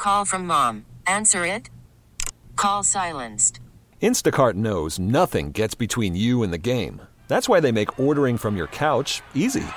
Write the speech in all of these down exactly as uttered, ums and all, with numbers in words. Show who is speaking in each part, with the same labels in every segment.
Speaker 1: Call from mom. Answer it. Call silenced.
Speaker 2: Instacart knows nothing gets between you and the game. That's why they make ordering from your couch easy.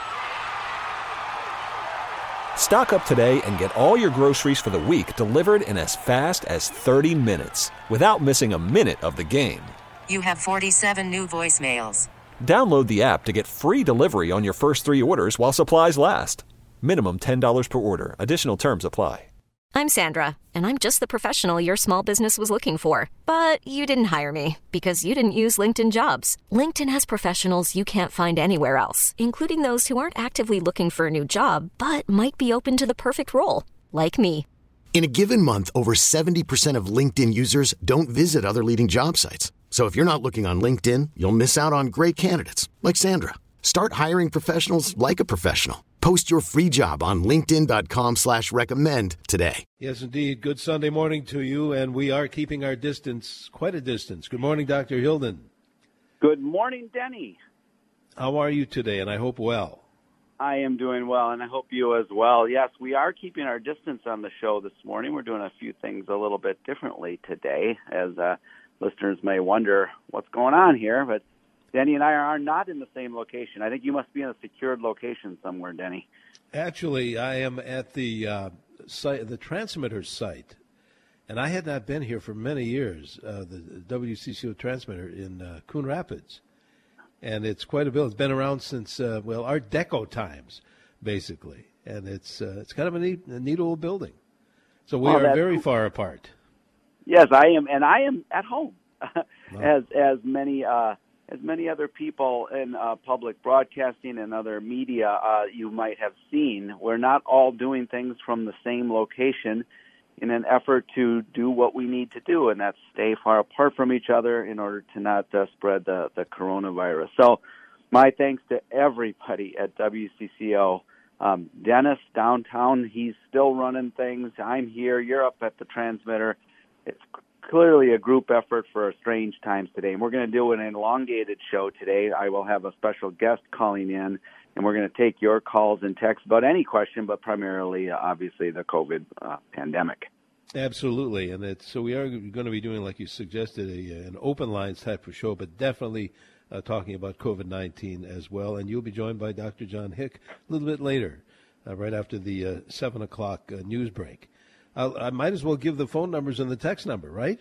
Speaker 2: Stock up today and get all your groceries for the week delivered in as fast as thirty minutes without missing a minute of the game.
Speaker 1: You have forty-seven new voicemails.
Speaker 2: Download the app to get free delivery on your first three orders while supplies last. Minimum ten dollars per order. Additional terms apply.
Speaker 3: I'm Sandra, and I'm just the professional your small business was looking for. But you didn't hire me because you didn't use LinkedIn Jobs. LinkedIn has professionals you can't find anywhere else, including those who aren't actively looking for a new job, but might be open to the perfect role, like me.
Speaker 4: In a given month, over seventy percent of LinkedIn users don't visit other leading job sites. So if you're not looking on LinkedIn, you'll miss out on great candidates like Sandra. Start hiring professionals like a professional. Post your free job on linkedin.com slash recommend today.
Speaker 5: Yes, indeed. Good Sunday morning to you, and we are keeping our distance, quite a distance. Good morning, Doctor Hilden.
Speaker 6: Good morning, Denny.
Speaker 5: How are you today? And I hope well.
Speaker 6: I am doing well, and I hope you as well. Yes, we are keeping our distance on the show this morning. We're doing a few things a little bit differently today, as uh, listeners may wonder what's going on here, but Denny and I are not in the same location. I think you must be in a secured location somewhere, Denny.
Speaker 5: Actually, I am at the uh, site, the transmitter site, and I had not been here for many years, uh, the W C C O transmitter in uh, Coon Rapids. And it's quite a bit. It's been around since, uh, well, Art Deco times, basically. And it's uh, it's kind of a neat, a neat old building. So we
Speaker 6: oh,
Speaker 5: are very cool. far apart.
Speaker 6: Yes, I am, and I am at home,
Speaker 5: oh.
Speaker 6: as as many uh, as many other people in uh, public broadcasting and other media uh, you might have seen. We're not all doing things from the same location in an effort to do what we need to do, and that's stay far apart from each other in order to not uh, spread the, the coronavirus. So my thanks to everybody at W C C O. Um, Dennis downtown, he's still running things. I'm here. You're up at the transmitter. It's clearly a group effort for strange times today, and we're going to do an elongated show today. I will have a special guest calling in, and we're going to take your calls and texts about any question, but primarily, uh, obviously, the COVID uh, pandemic.
Speaker 5: Absolutely, and it's, so we are going to be doing, like you suggested, a, an open lines type of show, but definitely uh, talking about COVID nineteen as well. And you'll be joined by Doctor John Hick a little bit later, uh, right after the uh, seven o'clock uh, news break. I'll, I might as well give the phone numbers and the text number, right?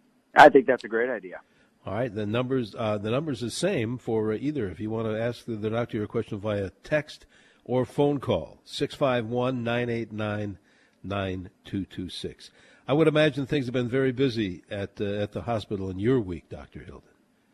Speaker 6: I think that's a great idea.
Speaker 5: All right, the numbers uh, the numbers the same for uh, either. If you want to ask the, the doctor your question via text or phone call, six five one, nine eight nine, nine two two six. I would imagine things have been very busy at uh, at the hospital in your week, Doctor Hilden.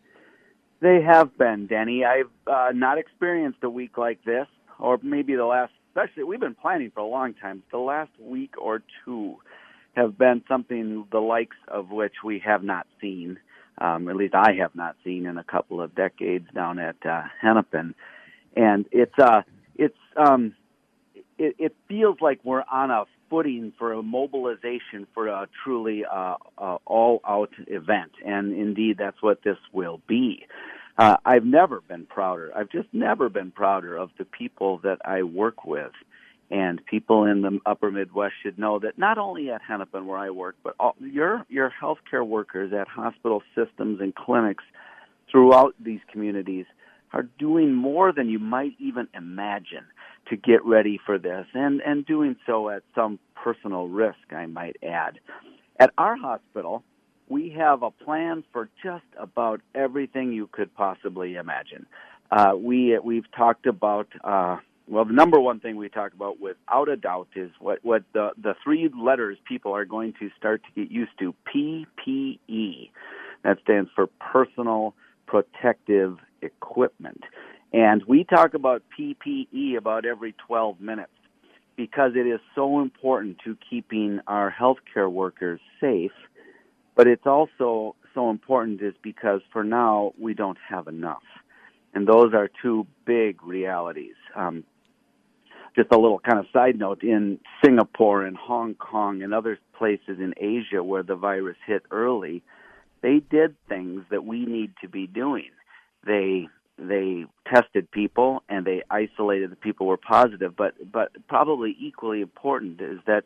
Speaker 6: They have been, Denny. I've uh, not experienced a week like this, or maybe the last, especially, we've been planning for a long time. The last week or two have been something the likes of which we have not seen, um, at least I have not seen in a couple of decades down at uh, Hennepin. And it's uh, it's um, it, it feels like we're on a footing for a mobilization for a truly uh, uh, all-out event, and indeed that's what this will be. Uh, I've never been prouder. I've just never been prouder of the people that I work with. And people in the upper Midwest should know that not only at Hennepin where I work, but all, your your healthcare workers at hospital systems and clinics throughout these communities are doing more than you might even imagine to get ready for this, and, and doing so at some personal risk, I might add. At our hospital, we have a plan for just about everything you could possibly imagine. Uh, we, we've talked about... Uh, Well, the number one thing we talk about without a doubt is what, what the, the three letters people are going to start to get used to, P P E. That stands for Personal Protective Equipment. And we talk about P P E about every twelve minutes because it is so important to keeping our healthcare workers safe. But it's also so important is because for now we don't have enough. And those are two big realities. Um, Just a little kind of side note, in Singapore and Hong Kong and other places in Asia where the virus hit early, they did things that we need to be doing. They they tested people and they isolated the people who were positive, but, but probably equally important is that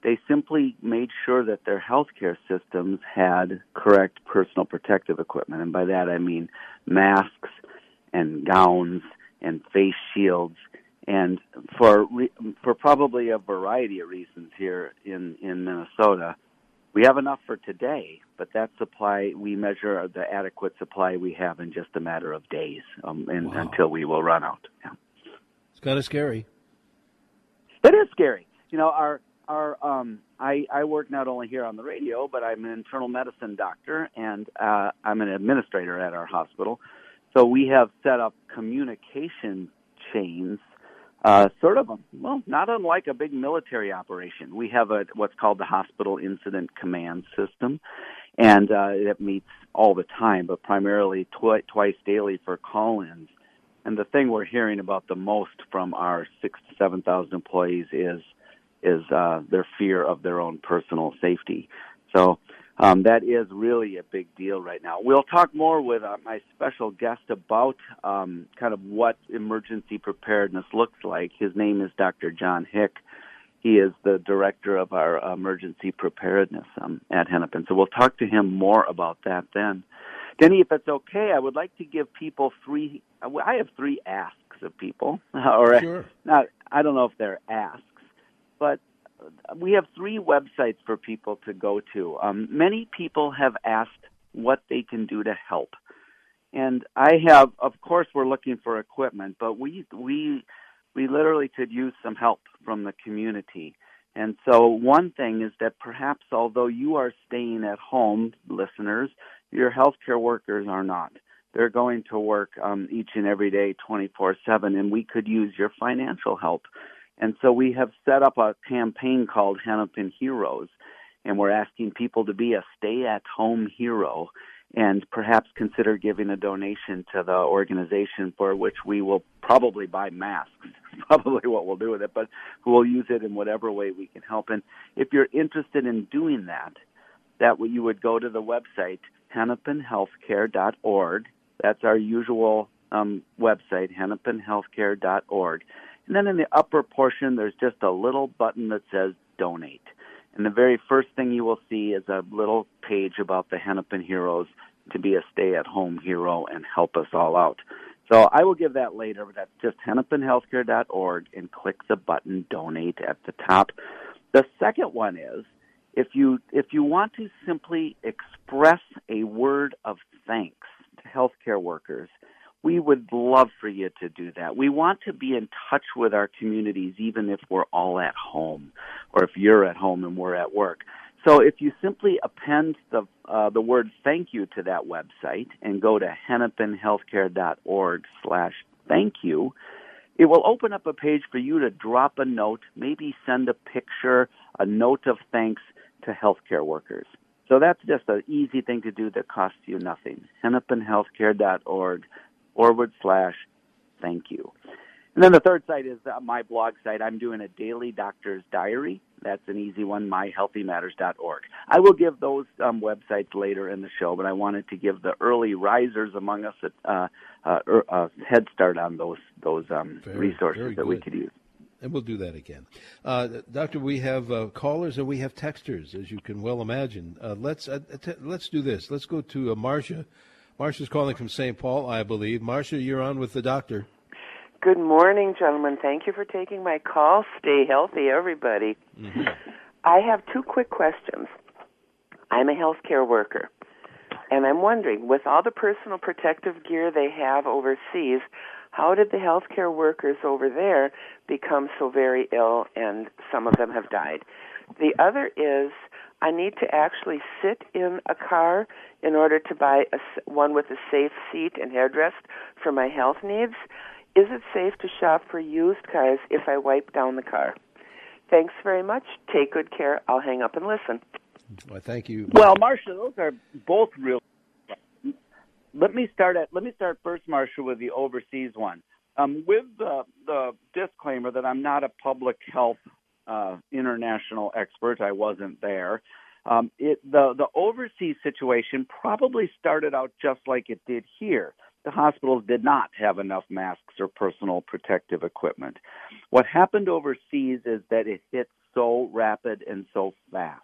Speaker 6: They simply made sure that their healthcare systems had correct personal protective equipment. And by that I mean masks and gowns and face shields. And for re- for probably a variety of reasons here in, in Minnesota, we have enough for today, but that supply, we measure the adequate supply we have in just a matter of days um, and,
Speaker 5: wow.
Speaker 6: until we will run out. Yeah.
Speaker 5: It's kind of scary.
Speaker 6: It is scary. You know, our our um, I, I work not only here on the radio, but I'm an internal medicine doctor, and uh, I'm an administrator at our hospital. So we have set up communication chains, uh, sort of, well, not unlike a big military operation. We have a what's called the Hospital Incident Command System, and uh, it meets all the time, but primarily twi- twice daily for call-ins. And the thing we're hearing about the most from our six to seven thousand employees is is uh, their fear of their own personal safety. So um, that is really a big deal right now. We'll talk more with uh, my special guest about um, kind of what emergency preparedness looks like. His name is Doctor John Hick. He is the director of our emergency preparedness um, at Hennepin. So we'll talk to him more about that then. Denny, if it's okay, I would like to give people three, I have three asks of people. or
Speaker 5: Sure.
Speaker 6: Not, I don't know if they're asks, but we have three websites for people to go to. Um, many people have asked what they can do to help. And I have, of course, we're looking for equipment, but we we we literally could use some help from the community. And so one thing is that perhaps although you are staying at home, listeners, your healthcare workers are not. They're going to work um, each and every day, twenty-four seven, and we could use your financial help. And so we have set up a campaign called Hennepin Heroes, and we're asking people to be a stay-at-home hero and perhaps consider giving a donation to the organization, for which we will probably buy masks. Probably what we'll do with it, but we'll use it in whatever way we can help. And if you're interested in doing that, that you would go to the website, hennepin healthcare dot org. That's our usual um, website, hennepin healthcare dot org. And then in the upper portion, there's just a little button that says Donate. And the very first thing you will see is a little page about the Hennepin Heroes to be a stay-at-home hero and help us all out. So I will give that later, but that's just hennepin healthcare dot org, and click the button Donate at the top. The second one is, if you if you want to simply express a word of thanks to healthcare workers, we would love for you to do that. We want to be in touch with our communities, even if we're all at home, or if you're at home and we're at work. So if you simply append the uh, the word thank you to that website and go to hennepin healthcare dot org slash thank you, it will open up a page for you to drop a note, maybe send a picture, a note of thanks to healthcare workers. So that's just an easy thing to do that costs you nothing. hennepin healthcare dot org forward slash thank you. And then the third site is uh, my blog site. I'm doing a daily doctor's diary. That's an easy one, my healthy matters dot org. I will give those um, websites later in the show, but I wanted to give the early risers among us a uh, uh, uh, head start on those those um,
Speaker 5: very,
Speaker 6: resources
Speaker 5: very
Speaker 6: that we could use.
Speaker 5: And we'll do that again. Uh, Doctor, we have uh, callers and we have texters, as you can well imagine. Uh, let's uh, t- let's do this. Let's go to uh, Marcia. Marcia's calling from Saint Paul, I believe. Marcia, you're on with the doctor.
Speaker 7: Good morning, gentlemen. Thank you for taking my call. Stay healthy, everybody. Mm-hmm. I have two quick questions. I'm a healthcare worker, and I'm wondering, with all the personal protective gear they have overseas, how did the healthcare workers over there become so very ill, and some of them have died? The other is, I need to actually sit in a car in order to buy a, one with a safe seat and headrest for my health needs. Is it safe to shop for used cars if I wipe down the car? Thanks very much. Take good care. I'll hang up and listen.
Speaker 5: Well, thank you.
Speaker 6: Well, Marcia, those are both real. Let me start at. Let me start first, Marcia, with the overseas one. Um, with the, the disclaimer that I'm not a public health uh, international expert. I wasn't there. Um, it, the the overseas situation probably started out just like it did here. The hospitals did not have enough masks or personal protective equipment. What happened overseas is that it hit so rapid and so fast.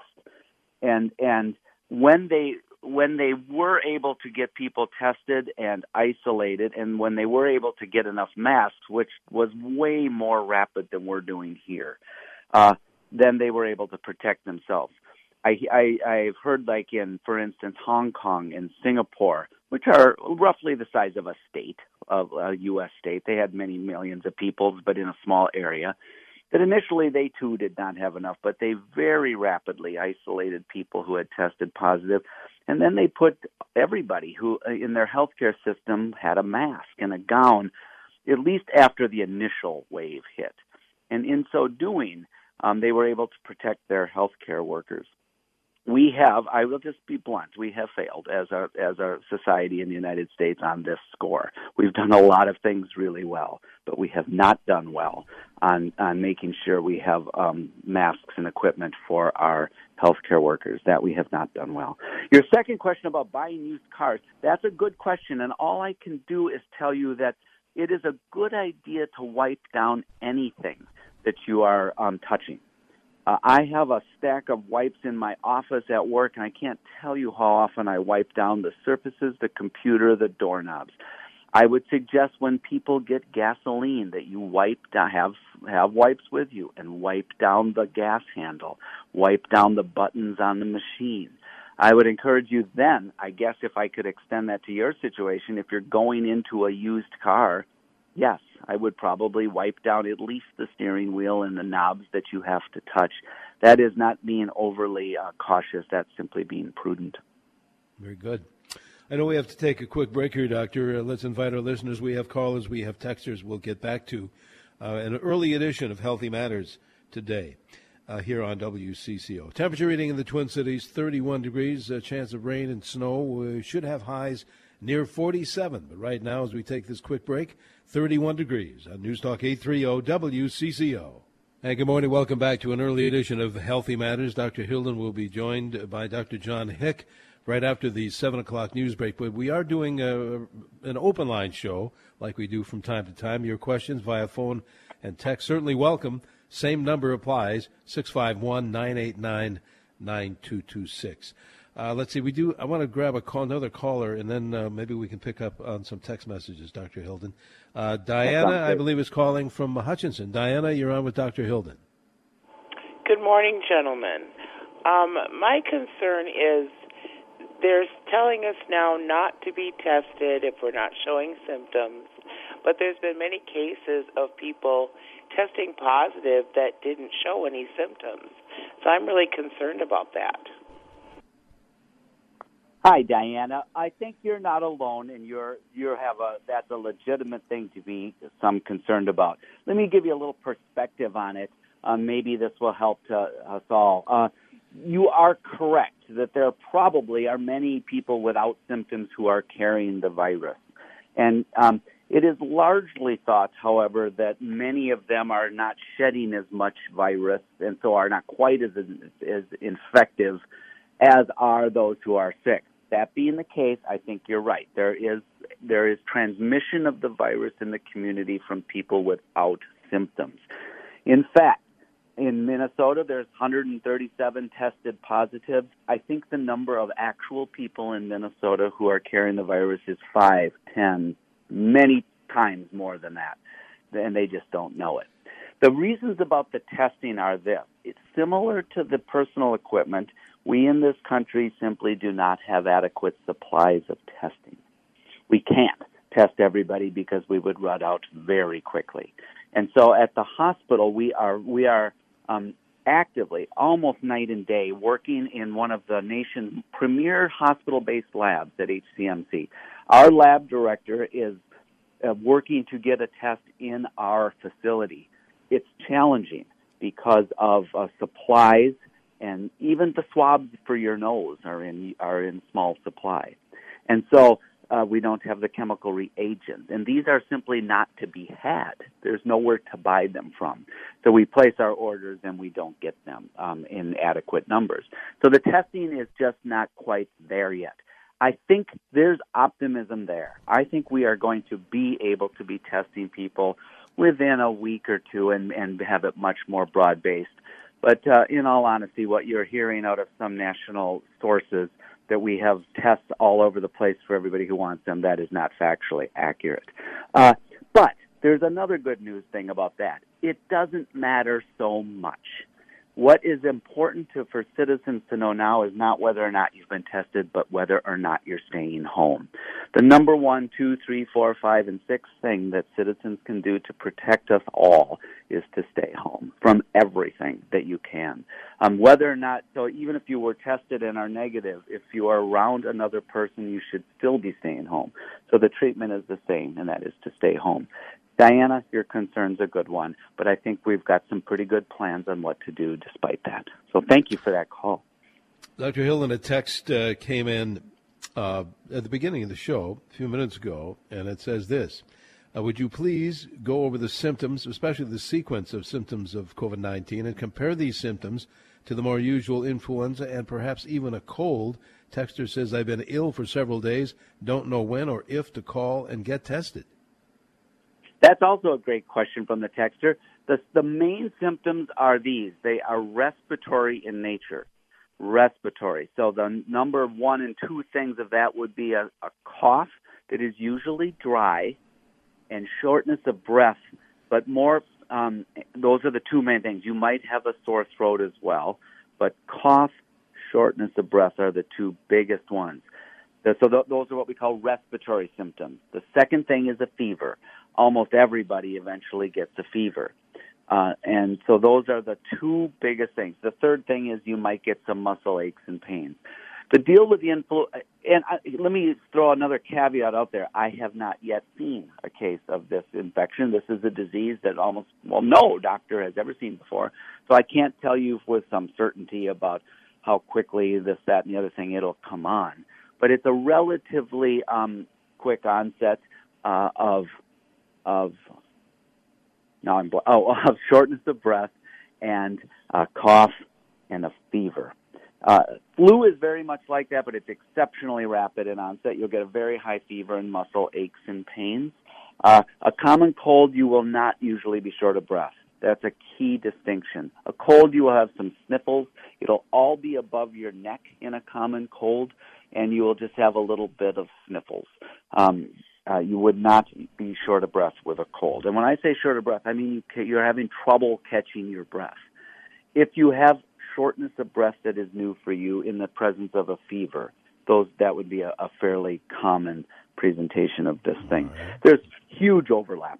Speaker 6: And and when they when they were able to get people tested and isolated, and when they were able to get enough masks, which was way more rapid than we're doing here, uh, then they were able to protect themselves. I, I, I've heard, like in, for instance, Hong Kong and Singapore, which are roughly the size of a state, of a U S state. They had many millions of people, but in a small area. That initially they too did not have enough, but they very rapidly isolated people who had tested positive, and then they put everybody who in their healthcare system had a mask and a gown, at least after the initial wave hit. And in so doing, um, they were able to protect their healthcare workers. We have, I will just be blunt, we have failed as a, as a society in the United States on this score. We've done a lot of things really well, but we have not done well on, on making sure we have um, masks and equipment for our healthcare workers. That we have not done well. Your second question about buying used cars, that's a good question, and all I can do is tell you that it is a good idea to wipe down anything that you are um, touching. Uh, I have a stack of wipes in my office at work, and I can't tell you how often I wipe down the surfaces, the computer, the doorknobs. I would suggest when people get gasoline that you wipe down, have have wipes with you and wipe down the gas handle, wipe down the buttons on the machine. I would encourage you then, I guess if I could extend that to your situation, if you're going into a used car, yes, I would probably wipe down at least the steering wheel and the knobs that you have to touch. That is not being overly uh, cautious. That's simply being prudent.
Speaker 5: Very good. I know we have to take a quick break here, Doctor. Uh, let's invite our listeners. We have callers. We have texters we'll get back to. Uh, an early edition of Healthy Matters today uh, here on W C C O. Temperature reading in the Twin Cities, thirty-one degrees, a chance of rain and snow. We should have highs near forty-seven. But right now, as we take this quick break, thirty-one degrees on News Talk eight thirty W C C O. And good morning. Welcome back to an early edition of Healthy Matters. Doctor Hilden will be joined by Doctor John Hick right after the seven o'clock news break. But we are doing a, an open line show like we do from time to time. Your questions via phone and text certainly welcome. Same number applies, six five one, nine eight nine, nine two two six. Uh, let's see, we do. I want to grab a call, another caller, and then uh, maybe we can pick up on some text messages, Doctor Hilden. Uh, Diana, I believe, is calling from Hutchinson. Diana, you're on with Doctor Hilden.
Speaker 8: Good morning, gentlemen. Um, my concern is they're telling us now not to be tested if we're not showing symptoms, but there's been many cases of people testing positive that didn't show any symptoms. So I'm really concerned about that.
Speaker 6: Hi, Diana. I think you're not alone, and you're you have a that's a legitimate thing to be some concerned about. Let me give you a little perspective on it. Uh, maybe this will help to us all. Uh, you are correct that there probably are many people without symptoms who are carrying the virus, and um, it is largely thought, however, that many of them are not shedding as much virus, and so are not quite as as infective as are those who are sick. That being the case, I think you're right. There is there is transmission of the virus in the community from people without symptoms. In fact, in Minnesota, there's one hundred thirty-seven tested positives. I think the number of actual people in Minnesota who are carrying the virus is five, ten, many times more than that, and they just don't know it. The reasons about the testing are this. It's similar to the personal equipment. We in this country simply do not have adequate supplies of testing. We can't test everybody because we would run out very quickly. And so at the hospital, we are we are um, actively, almost night and day, working in one of the nation's premier hospital-based labs at H C M C. Our lab director is uh, working to get a test in our facility. It's challenging because of uh, supplies, and even the swabs for your nose are in are in small supply. And so uh, we don't have the chemical reagents. And these are simply not to be had. There's nowhere to buy them from. So we place our orders and we don't get them um, in adequate numbers. So the testing is just not quite there yet. I think there's optimism there. I think we are going to be able to be testing people within a week or two and, and have it much more broad-based. But uh, in all honesty, what you're hearing out of some national sources that we have tests all over the place for everybody who wants them, that is not factually accurate. Uh, but there's another good news thing about that. It doesn't matter so much. What is important to, for citizens to know now is not whether or not you've been tested, but whether or not you're staying home. The number one, two, three, four, five, and six thing that citizens can do to protect us all is to stay home from everything that you can. Um, whether or not, so even if you were tested and are negative, if you are around another person, you should still be staying home. So the treatment is the same, and that is to stay home. Diana, your concern's a good one, but I think we've got some pretty good plans on what to do despite that. So thank you for that call.
Speaker 5: Doctor Hilden, a text uh, came in uh, at the beginning of the show a few minutes ago, and it says this. Uh, would you please go over the symptoms, especially the sequence of symptoms of COVID nineteen, and compare these symptoms to the more usual influenza and perhaps even a cold? Texter says, I've been ill for several days, don't know when or if to call and get tested.
Speaker 6: That's also a great question from the texter. The, the main symptoms are these. They are respiratory in nature. Respiratory. So the number one and two things of that would be a, a cough that is usually dry and shortness of breath, but more, um, those are the two main things. You might have a sore throat as well, but cough, shortness of breath are the two biggest ones. So th- those are what we call respiratory symptoms. The second thing is a fever. Almost everybody eventually gets a fever. Uh, and so those are the two biggest things. The third thing is you might get some muscle aches and pains. The deal with the influenza, and I, let me throw another caveat out there. I have not yet seen a case of this infection. This is a disease that almost, well, no doctor has ever seen before. So I can't tell you with some certainty about how quickly this, that, and the other thing it'll come on. But it's a relatively um, quick onset uh, of of now I'm oh of shortness of breath and uh, cough and a fever. Uh, flu is very much like that, but it's exceptionally rapid in onset. You'll get a very high fever and muscle aches and pains. Uh, a common cold, you will not usually be short of breath. That's a key distinction. A cold, you will have some sniffles. It'll all be above your neck in a common cold, and you will just have a little bit of sniffles. Um, uh, you would not be short of breath with a cold. And when I say short of breath, I mean you, you're having trouble catching your breath. If you have shortness of breath that is new for you in the presence of a fever, those that would be a, a fairly common presentation of this thing. Right. There's huge overlap.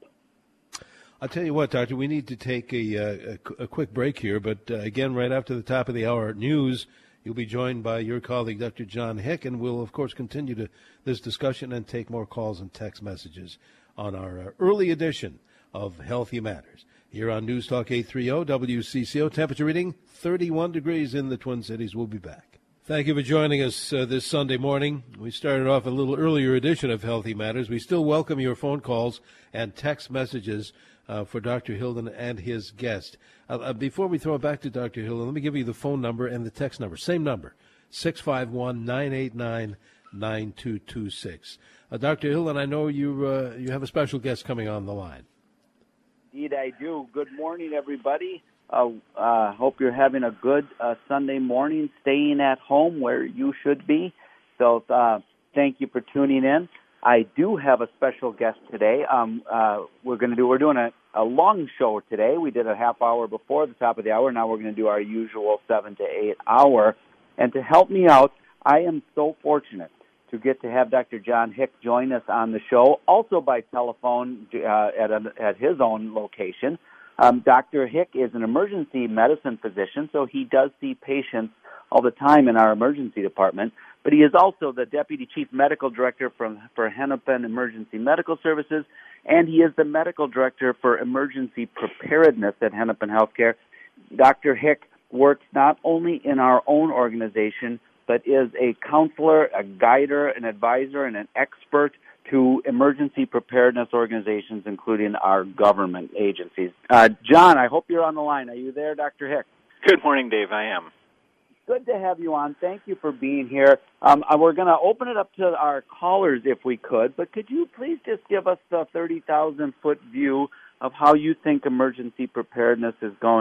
Speaker 5: I'll tell you what, Doctor, we need to take a, a, a quick break here, but uh, again, right after the top of the hour news, you'll be joined by your colleague, Doctor John Hick, and we'll, of course, continue to this discussion and take more calls and text messages on our uh, early edition of Healthy Matters. Here on News Talk eight thirty W C C O, temperature reading thirty-one degrees in the Twin Cities. We'll be back. Thank you for joining us uh, this Sunday morning. We started off a little earlier edition of Healthy Matters. We still welcome your phone calls and text messages uh, for Doctor Hilden and his guest. Uh, uh, before we throw it back to Doctor Hilden, let me give you the phone number and the text number. Same number, six five one, nine eight nine, nine two two six. Uh, Doctor Hilden, I know you uh, you have a special guest coming on the line.
Speaker 6: Indeed, I do. Good morning, everybody. I uh, uh, hope you're having a good uh, Sunday morning, staying at home where you should be. So uh, thank you for tuning in. I do have a special guest today. Um, uh, we're going to do. We're doing a, a long show today. We did a half hour before the top of the hour. Now we're going to do our usual seven to eight hour. And to help me out, I am so fortunate to get to have Doctor John Hick join us on the show, also by telephone uh, at, a, at his own location. Um, Doctor Hick is an emergency medicine physician, so he does see patients all the time in our emergency department, but he is also the Deputy Chief Medical Director from, for Hennepin Emergency Medical Services, and he is the Medical Director for Emergency Preparedness at Hennepin Healthcare. Doctor Hick works not only in our own organization, but is a counselor, a guider, an advisor, and an expert to emergency preparedness organizations, including our government agencies. Uh, John, I hope you're on the line. Are you there, Doctor Hick?
Speaker 9: Good morning, Dave. I am.
Speaker 6: Good to have you on. Thank you for being here. Um, we're going to open it up to our callers if we could, but could you please just give us the thirty thousand foot view of how you think emergency preparedness is going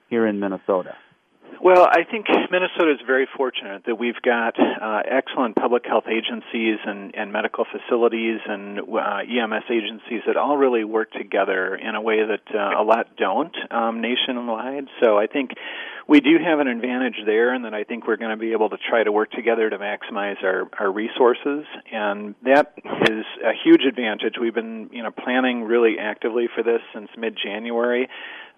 Speaker 6: here in Minnesota?
Speaker 9: Well, I think Minnesota is very fortunate that we've got uh, excellent public health agencies and, and medical facilities and uh, E M S agencies that all really work together in a way that uh, a lot don't um, nationwide. So I think we do have an advantage there, and that I think we're going to be able to try to work together to maximize our, our resources, and that is a huge advantage. We've been, you know, planning really actively for this since mid-January.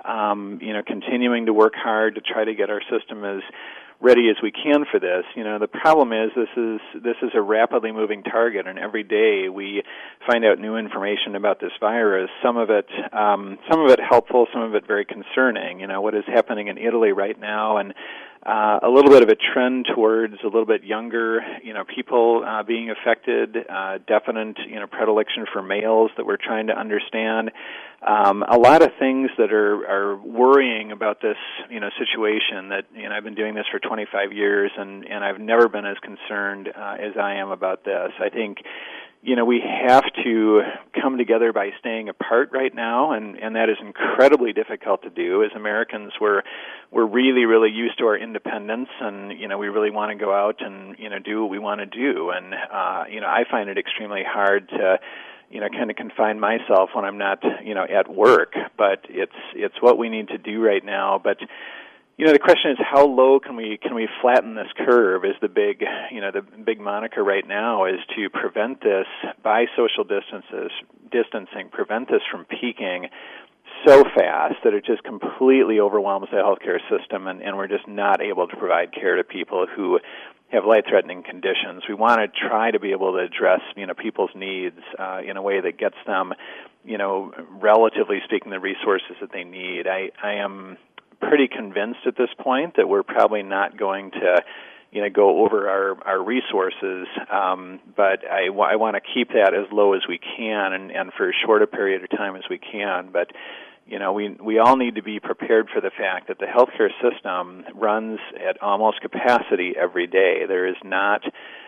Speaker 9: Um, you know, continuing to work hard to try to get our system as ready as we can for this. You know, the problem is this is this is a rapidly moving target, and every day we find out new information about this virus. Some of it, um, some of it helpful, some of it very concerning. You know, what is happening in Italy right now, and uh, a little bit of a trend towards a little bit younger, you know, people uh, being affected. Uh, definite, you know, predilection for males that we're trying to understand. Um, a lot of things that are, are worrying about this, you know, situation. That, you know, I've been doing this for twenty-five years, and, and I've never been as concerned uh, as I am about this. I think, you know, we have to come together by staying apart right now, and, and that is incredibly difficult to do. As Americans, we're we're really, really used to our independence, and, you know, we really want to go out and, you know, do what we want to do. And, uh, you know, I find it extremely hard to, you know, kind of confine myself when I'm not, you know, at work. But it's it's what we need to do right now. But, you know, the question is, how low can we can we flatten this curve? Is the big, you know, the big moniker right now is to prevent this by social distances, distancing, prevent this from peaking so fast that it just completely overwhelms the healthcare system, and, and we're just not able to provide care to people who have life-threatening conditions. We want to try to be able to address, you know, people's needs uh, in a way that gets them, you know, relatively speaking, the resources that they need. I, I am pretty convinced at this point that we're probably not going to, you know, go over our, our resources, um, but I, I want to keep that as low as we can, and, and for as short a period of time as we can. But, you know, we we all need to be prepared for the fact that the healthcare system runs at almost capacity every day. There is not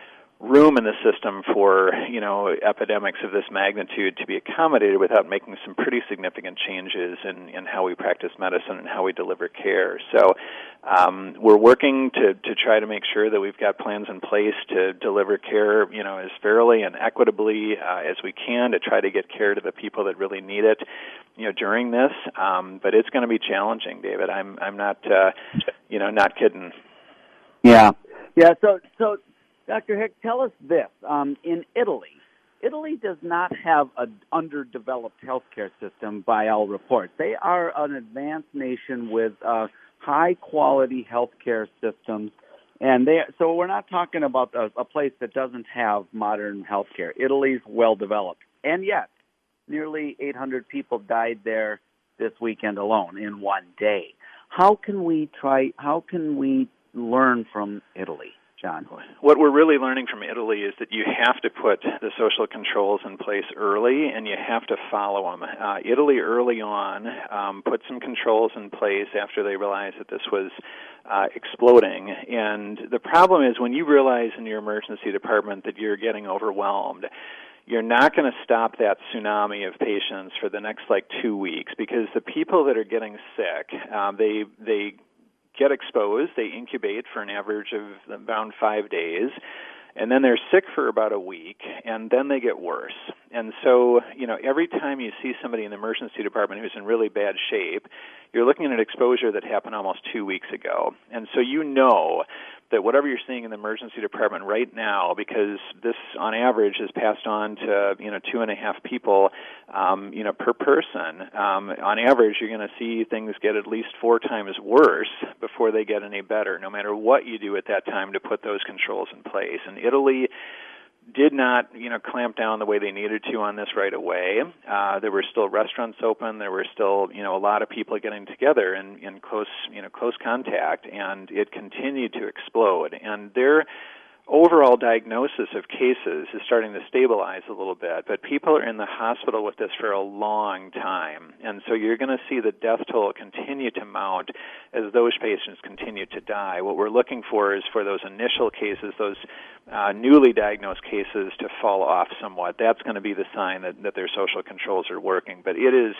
Speaker 9: room in the system for, you know, epidemics of this magnitude to be accommodated without making some pretty significant changes in, in how we practice medicine and how we deliver care. So um, we're working to, to try to make sure that we've got plans in place to deliver care, you know, as fairly and equitably uh, as we can, to try to get care to the people that really need it, you know, during this. Um, but it's going to be challenging, David. I'm I'm not, uh, you know, not kidding.
Speaker 6: Yeah, yeah. So so. Doctor Hick, tell us this. Um, in Italy, Italy does not have an underdeveloped healthcare system by all reports. They are an advanced nation with uh, high-quality healthcare systems, and they so we're not talking about a, a place that doesn't have modern healthcare. Italy's well-developed, and yet nearly eight hundred people died there this weekend alone in one day. How can we try? How can we learn from Italy? John?
Speaker 9: What we're really learning from Italy is that you have to put the social controls in place early, and you have to follow them. Uh, Italy early on um, put some controls in place after they realized that this was uh, exploding. And the problem is when you realize in your emergency department that you're getting overwhelmed, you're not going to stop that tsunami of patients for the next, like, two weeks, because the people that are getting sick, uh, they they get exposed, they incubate for an average of around five days, and then they're sick for about a week, and then they get worse. And so, you know, every time you see somebody in the emergency department who's in really bad shape, you're looking at an exposure that happened almost two weeks ago. And so you know that whatever you're seeing in the emergency department right now, because this on average is passed on to, you know, two and a half people, um, you know, per person. Um, on average, you're going to see things get at least four times worse before they get any better, no matter what you do at that time to put those controls in place. And Italy did not, you know, clamp down the way they needed to on this right away. Uh, there were still restaurants open. There were still, you know, a lot of people getting together in, in close, you know, close contact, and it continued to explode. And their overall diagnosis of cases is starting to stabilize a little bit, but people are in the hospital with this for a long time. And so you're going to see the death toll continue to mount as those patients continue to die. What we're looking for is for those initial cases, those uh, newly diagnosed cases, to fall off somewhat. That's going to be the sign that, that their social controls are working. But it is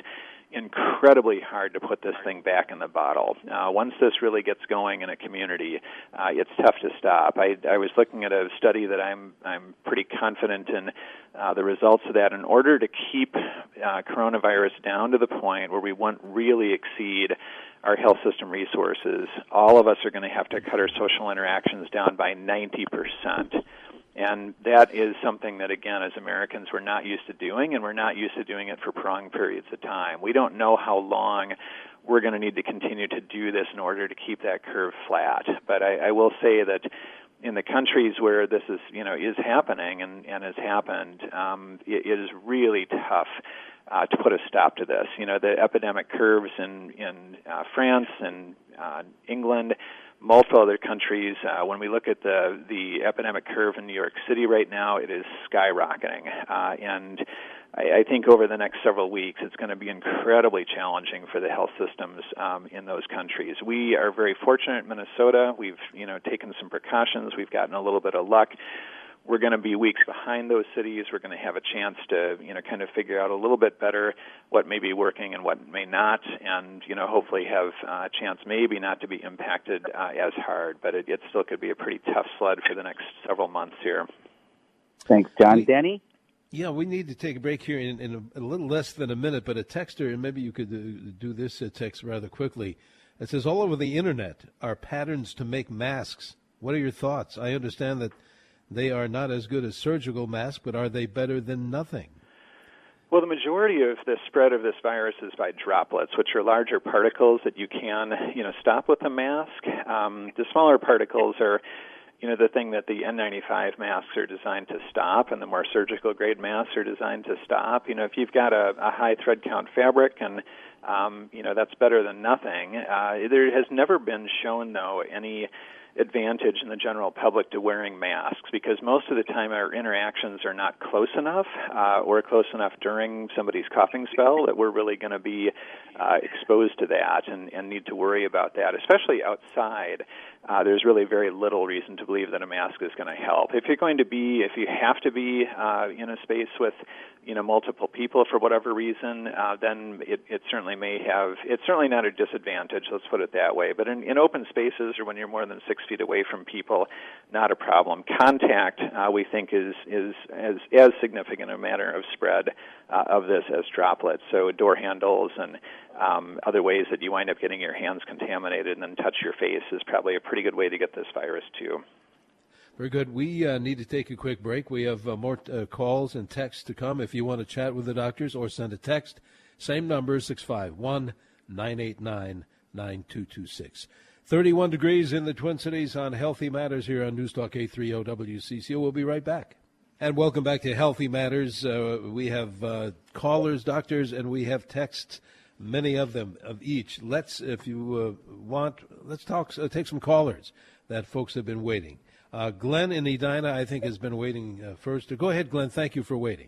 Speaker 9: incredibly hard to put this thing back in the bottle. Uh, once this really gets going in a community, uh, it's tough to stop. I, I was looking at a study that I'm I'm pretty confident in uh, the results of that. In order to keep uh, coronavirus down to the point where we won't really exceed our health system resources, all of us are going to have to cut our social interactions down by ninety percent. And that is something that, again, as Americans, we're not used to doing, and we're not used to doing it for prolonged periods of time. We don't know how long we're going to need to continue to do this in order to keep that curve flat. But I, I will say that in the countries where this is, you know, is happening and, and has happened, um, it, it is really tough uh, to put a stop to this. You know, the epidemic curves in, in uh, France and uh, England, multiple other countries, uh, when we look at the the epidemic curve in New York City right now, it is skyrocketing. Uh, and I, I think over the next several weeks, it's going to be incredibly challenging for the health systems um, in those countries. We are very fortunate in Minnesota. We've, you know, taken some precautions. We've gotten a little bit of luck. We're going to be weeks behind those cities. We're going to have a chance to, you know, kind of figure out a little bit better what may be working and what may not, and, you know, hopefully have a chance maybe not to be impacted uh, as hard. But it, it still could be a pretty tough sled for the next several months here.
Speaker 6: Thanks, John.
Speaker 5: We,
Speaker 6: Danny?
Speaker 5: Yeah, we need to take a break here in, in a, a little less than a minute, but a texter, and maybe you could do, do this uh, text rather quickly. It says, all over the Internet are patterns to make masks. What are your thoughts? I understand that they are not as good as surgical masks, but are they better than nothing?
Speaker 9: Well, the majority of the spread of this virus is by droplets, which are larger particles that you can, you know, stop with a mask. Um, the smaller particles are, you know, the thing that the N ninety-five masks are designed to stop, and the more surgical-grade masks are designed to stop. You know, if you've got a, a high thread count fabric, and um, you know, that's better than nothing. Uh, there has never been shown, though, any advantage in the general public to wearing masks, because most of the time our interactions are not close enough uh, or close enough during somebody's coughing spell that we're really going to be uh, exposed to that and, and need to worry about that, especially outside. Uh, there's really very little reason to believe that a mask is going to help. If you're going to be, if you have to be uh, in a space with, you know, multiple people for whatever reason, uh, then it, it certainly may have, it's certainly not a disadvantage, let's put it that way. But in, in open spaces or when you're more than six feet away from people, not a problem. Contact, uh, we think, is, is as, as significant a matter of spread uh, of this as droplets. So door handles and um, other ways that you wind up getting your hands contaminated and then touch your face is probably a pretty good way to get this virus too.
Speaker 5: Very good. We uh, need to take a quick break. We have uh, more uh, calls and texts to come. If you want to chat with the doctors or send a text, same number, six five one, nine eight nine, nine two two six. thirty-one degrees in the Twin Cities on Healthy Matters here on News Talk eight thirty W C C O. We'll be right back. And welcome back to Healthy Matters. Uh, we have uh, callers, doctors, and we have texts, many of them of each. Let's, if you uh, want, let's talk. Uh, take some callers that folks have been waiting. Uh, Glenn in Edina, I think, has been waiting uh, first. Go ahead, Glenn. Thank you for waiting.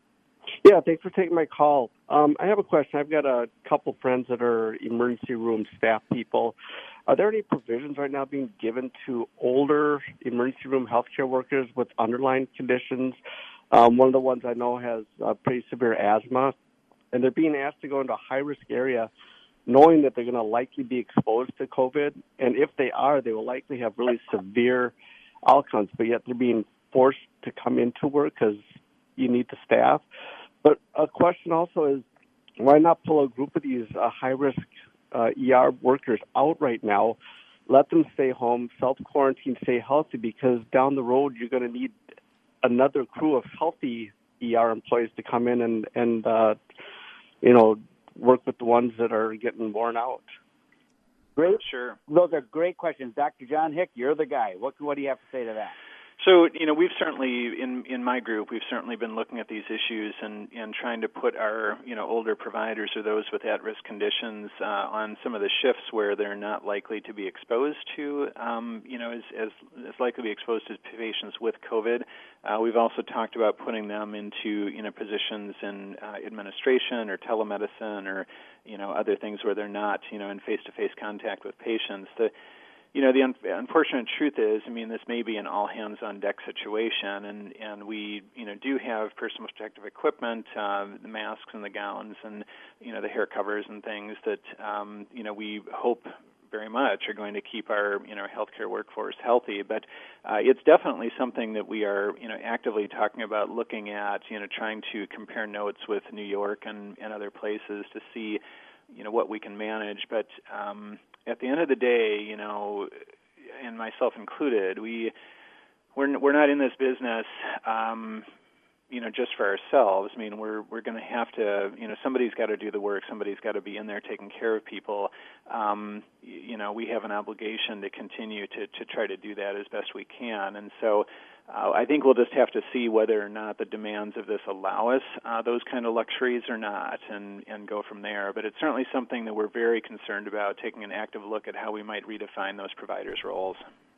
Speaker 10: Yeah, thanks for taking my call. Um, I have a question. I've got a couple friends that are emergency room staff people. Are there any provisions right now being given to older emergency room healthcare workers with underlying conditions? Um, one of the ones I know has uh, pretty severe asthma, and they're being asked to go into a high-risk area knowing that they're going to likely be exposed to COVID. And if they are, they will likely have really severe outcomes, but yet they're being forced to come into work because you need the staff. But a question also is, why not pull a group of these uh, high-risk uh, E R workers out right now, let them stay home, self-quarantine, stay healthy, because down the road you're going to need another crew of healthy E R employees to come in and, and uh, you know, work with the ones that are getting worn out.
Speaker 11: Great.
Speaker 9: Sure.
Speaker 11: Those are great questions. Doctor John Hick, you're the guy. What, what do you have to say to that?
Speaker 9: So, you know, we've certainly, in in my group, we've certainly been looking at these issues and, and trying to put our, you know, older providers or those with at-risk conditions uh, on some of the shifts where they're not likely to be exposed to, um, you know, as, as, as likely to be exposed to patients with COVID. Uh, we've also talked about putting them into, you know, positions in uh, administration or telemedicine or, you know, other things where they're not, you know, in face-to-face contact with patients. The you know, the un- unfortunate truth is, I mean, this may be an all-hands-on-deck situation, and, and we, you know, do have personal protective equipment, uh, the masks and the gowns and, you know, the hair covers and things that, um, you know, we hope very much are going to keep our, you know, healthcare workforce healthy. But uh, it's definitely something that we are, you know, actively talking about, looking at, you know, trying to compare notes with New York and, and other places to see, you know, what we can manage. But um, at the end of the day, you know, and myself included, we we're we're not in this business, um, you know, just for ourselves. I mean, we're we're going to have to, you know, somebody's got to do the work. Somebody's got to be in there taking care of people. Um, you know, we have an obligation to continue to to try to do that as best we can. And so, uh, I think we'll just have to see whether or not the demands of this allow us uh, those kind of luxuries or not, and and go from there. But it's certainly something that we're very concerned about, taking an active look at how we might redefine those providers' roles.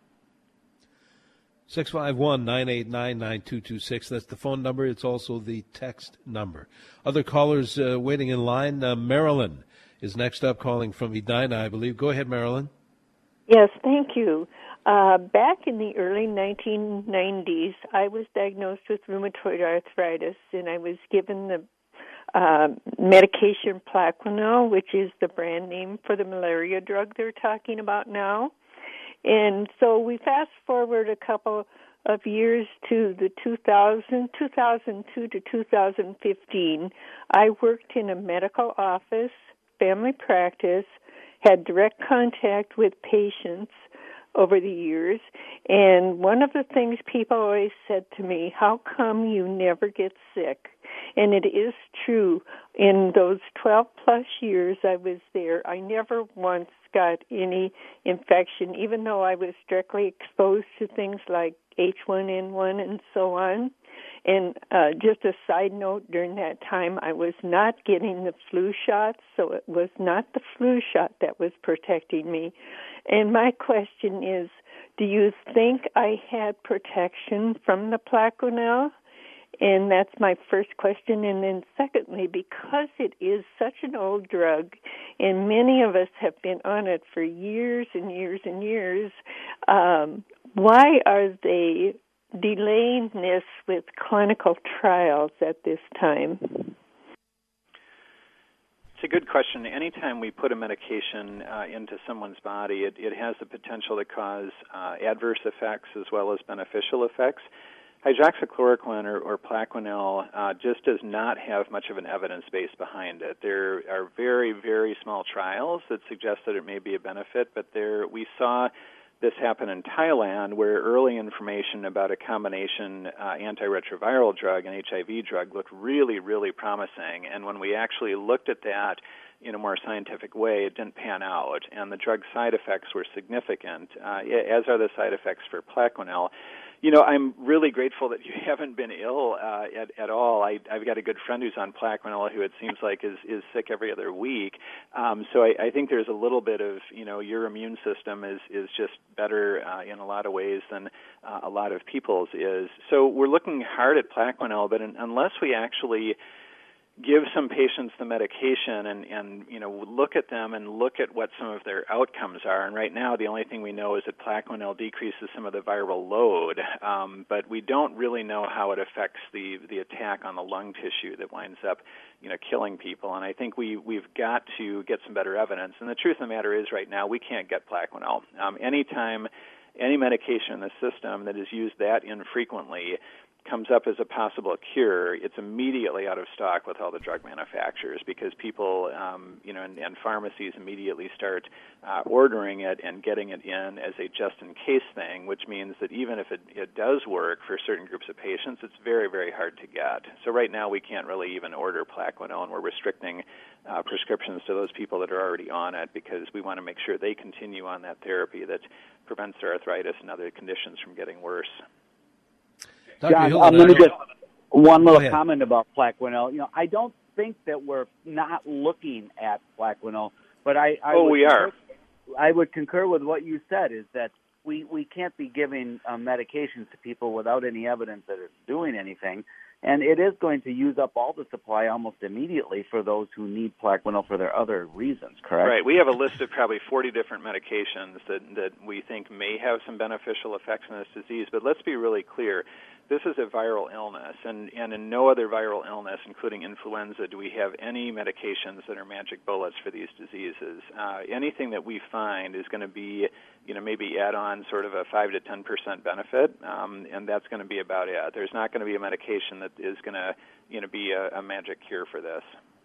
Speaker 5: six five one, nine eight nine, nine two two six. That's the phone number. It's also the text number. Other callers uh, waiting in line. Uh, Marilyn is next up, calling from Edina, I believe. Go ahead, Marilyn.
Speaker 12: Yes, thank you. Uh, back in the early nineteen nineties, I was diagnosed with rheumatoid arthritis, and I was given the uh, medication Plaquenil, which is the brand name for the malaria drug they're talking about now. And so we fast forward a couple of years to the two thousand, two thousand two to two thousand fifteen. I worked in a medical office, family practice, had direct contact with patients over the years. And one of the things people always said to me, how come you never get sick? And it is true. In those twelve plus years I was there, I never once got any infection, even though I was directly exposed to things like H one N one and so on. And uh, just a side note, during that time I was not getting the flu shots, so it was not the flu shot that was protecting me. And my question is, do you think I had protection from the Plaquenil? And that's my first question. And then secondly, because it is such an old drug, and many of us have been on it for years and years and years, um, why are they delaying this with clinical trials at this time?
Speaker 9: It's a good question. Anytime we put a medication uh, into someone's body, it, it has the potential to cause uh, adverse effects as well as beneficial effects. Hydroxychloroquine or, or Plaquenil uh, just does not have much of an evidence base behind it. There are very, very small trials that suggest that it may be a benefit, but there we saw this happen in Thailand, where early information about a combination uh, antiretroviral drug and H I V drug looked really, really promising. And when we actually looked at that in a more scientific way, it didn't pan out, and the drug side effects were significant, uh, as are the side effects for Plaquenil. You know, I'm really grateful that you haven't been ill uh, at, at all. I, I've got a good friend who's on Plaquenil who it seems like is, is sick every other week. Um, so I, I think there's a little bit of, you know, your immune system is, is just better uh, in a lot of ways than uh, a lot of people's is. So we're looking hard at Plaquenil, but in, unless we actually give some patients the medication and, and, you know, look at them and look at what some of their outcomes are. And right now, the only thing we know is that Plaquenil decreases some of the viral load, um, but we don't really know how it affects the, the attack on the lung tissue that winds up, you know, killing people. And I think we, we've got to get some better evidence. And the truth of the matter is right now we can't get Plaquenil. Um, anytime any medication in the system that is used that infrequently comes up as a possible cure, it's immediately out of stock with all the drug manufacturers, because people, um, you know, and, and pharmacies immediately start uh, ordering it and getting it in as a just-in-case thing, which means that even if it, it does work for certain groups of patients, it's very, very hard to get. So right now we can't really even order Plaquenil, and we're restricting uh, prescriptions to those people that are already on it, because we want to make sure they continue on that therapy that prevents their arthritis and other conditions from getting worse.
Speaker 11: John, um, let me just one little comment about Plaquenil. You know, I don't think that we're not looking at Plaquenil, but I, I
Speaker 9: oh,
Speaker 11: would
Speaker 9: we
Speaker 11: concur,
Speaker 9: are.
Speaker 11: I would concur with what you said. Is that we, we can't be giving uh, medications to people without any evidence that it's doing anything. And it is going to use up all the supply almost immediately for those who need Plaquenil for their other reasons, correct?
Speaker 9: Right. We have a list of probably forty different medications that, that we think may have some beneficial effects in this disease. But let's be really clear. This is a viral illness, and, and in no other viral illness, including influenza, do we have any medications that are magic bullets for these diseases. Uh, anything that we find is going to be, you know, maybe add on sort of a five to ten percent benefit, um, and that's going to be about it. There's not going to be a medication that is going to, you know, be a, a magic cure for this.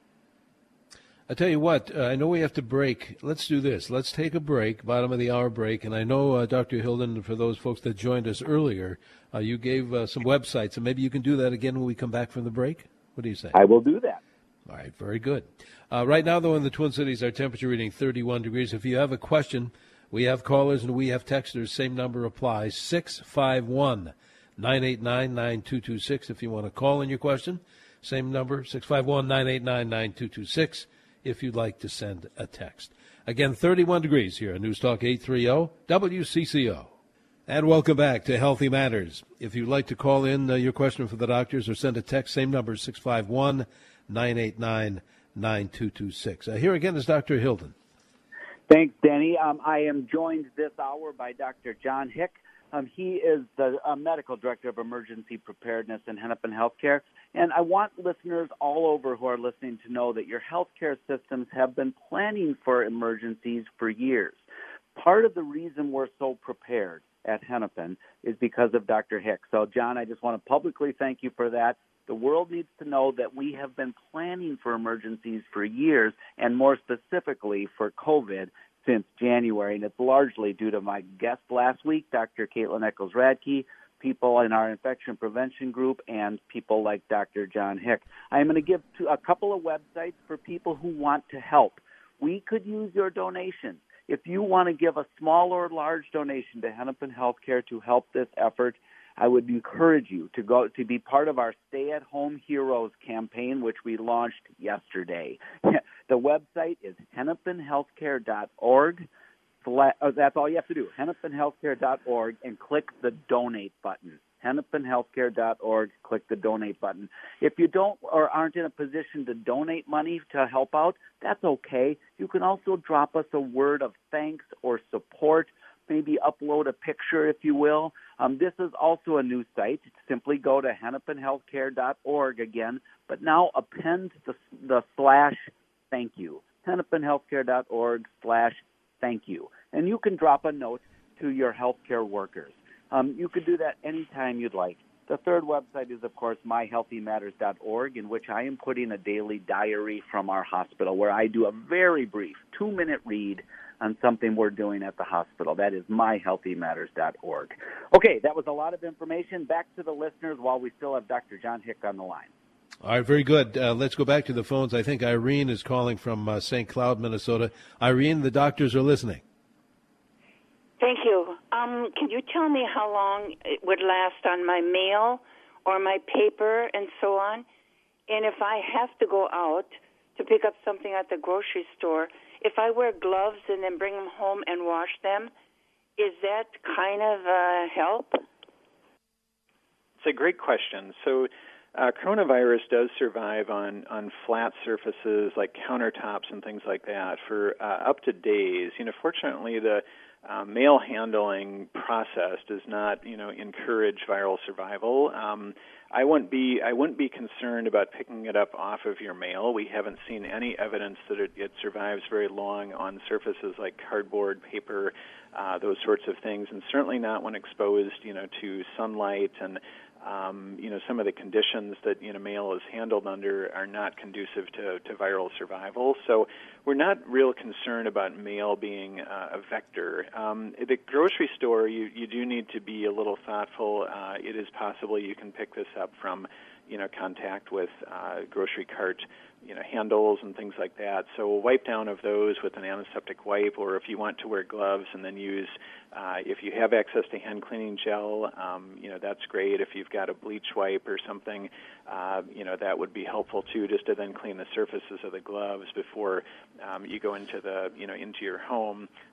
Speaker 5: I tell you what, uh, I know we have to break. Let's do this. Let's take a break, bottom of the hour break. And I know, uh, Doctor Hilden, for those folks that joined us earlier, uh, you gave uh, some websites, and maybe you can do that again when we come back from the break. What do you say?
Speaker 11: I will do that.
Speaker 5: All right, very good. Uh, right now, though, in the Twin Cities, our temperature reading thirty-one degrees. If you have a question, we have callers and we have texters. Same number applies, six five one, nine eight nine, nine two two six. If you want to call in your question, same number, six five one, nine eight nine, nine two two six. If you'd like to send a text. Again, thirty-one degrees here on News Talk eight thirty W C C O. And welcome back to Healthy Matters. If you'd like to call in uh, your question for the doctors or send a text, same number, six five one, nine eight nine, nine two two six. Uh, here again is Doctor Hilden.
Speaker 11: Thanks, Denny. Um, I am joined this hour by Doctor John Hick. Um, he is the uh, Medical Director of Emergency Preparedness in Hennepin Healthcare. And I want listeners all over who are listening to know that your healthcare systems have been planning for emergencies for years. Part of the reason we're so prepared at Hennepin is because of Doctor Hick. So, John, I just want to publicly thank you for that. The world needs to know that we have been planning for emergencies for years, and more specifically for COVID, since January, and it's largely due to my guest last week, Doctor Caitlin Eccles-Radke, people in our infection prevention group, and people like Doctor John Hick. I'm going to give to a couple of websites for people who want to help. We could use your donation. If you want to give a small or large donation to Hennepin Healthcare to help this effort, I would encourage you to go to be part of our Stay at Home Heroes campaign, which we launched yesterday. The website is hennepin healthcare dot org. Oh, that's all you have to do, hennepin healthcare dot org, and click the donate button. hennepin healthcare dot org, click the donate button. If you don't or aren't in a position to donate money to help out, that's okay. You can also drop us a word of thanks or support, maybe upload a picture, if you will. Um, this is also a new site. Simply go to hennepin healthcare dot org again, but now append the, the slash thank you, hennepin healthcare dot org slash thank you. And you can drop a note to your healthcare workers. Um, you can do that anytime you'd like. The third website is, of course, my healthy matters dot org, in which I am putting a daily diary from our hospital where I do a very brief two-minute read on something we're doing at the hospital. That is my healthy matters dot org. Okay, that was a lot of information. Back to the listeners while we still have Doctor John Hick on the line.
Speaker 5: All right, very good. Uh, let's go back to the phones. I think Irene is calling from uh, Saint Cloud, Minnesota. Irene, the doctors are listening.
Speaker 13: Thank you. Um, can you tell me how long it would last on my mail or my paper and so on? And if I have to go out to pick up something at the grocery store, if I wear gloves and then bring them home and wash them, is that kind of uh, help?
Speaker 9: It's a great question. So uh, coronavirus does survive on, on flat surfaces like countertops and things like that for uh, up to days. You know, fortunately, the Uh, mail handling process does not, you know, encourage viral survival. Um, I wouldn't be I wouldn't be concerned about picking it up off of your mail. We haven't seen any evidence that it, it survives very long on surfaces like cardboard, paper, uh, those sorts of things, and certainly not when exposed, you know, to sunlight and Um, you know, some of the conditions that, you know, mail is handled under are not conducive to, to viral survival. So we're not real concerned about mail being uh, a vector. Um, at the grocery store, you, you do need to be a little thoughtful. Uh, it is possible you can pick this up from, you know, contact with uh, grocery cart, you know, handles and things like that. So a wipe down of those with an antiseptic wipe, or if you want to wear gloves and then use, uh, if you have access to hand cleaning gel, um, you know, that's great. If you've got a bleach wipe or something, uh, you know, that would be helpful too, just to then clean the surfaces of the gloves before um, you go into the, you know, into your home.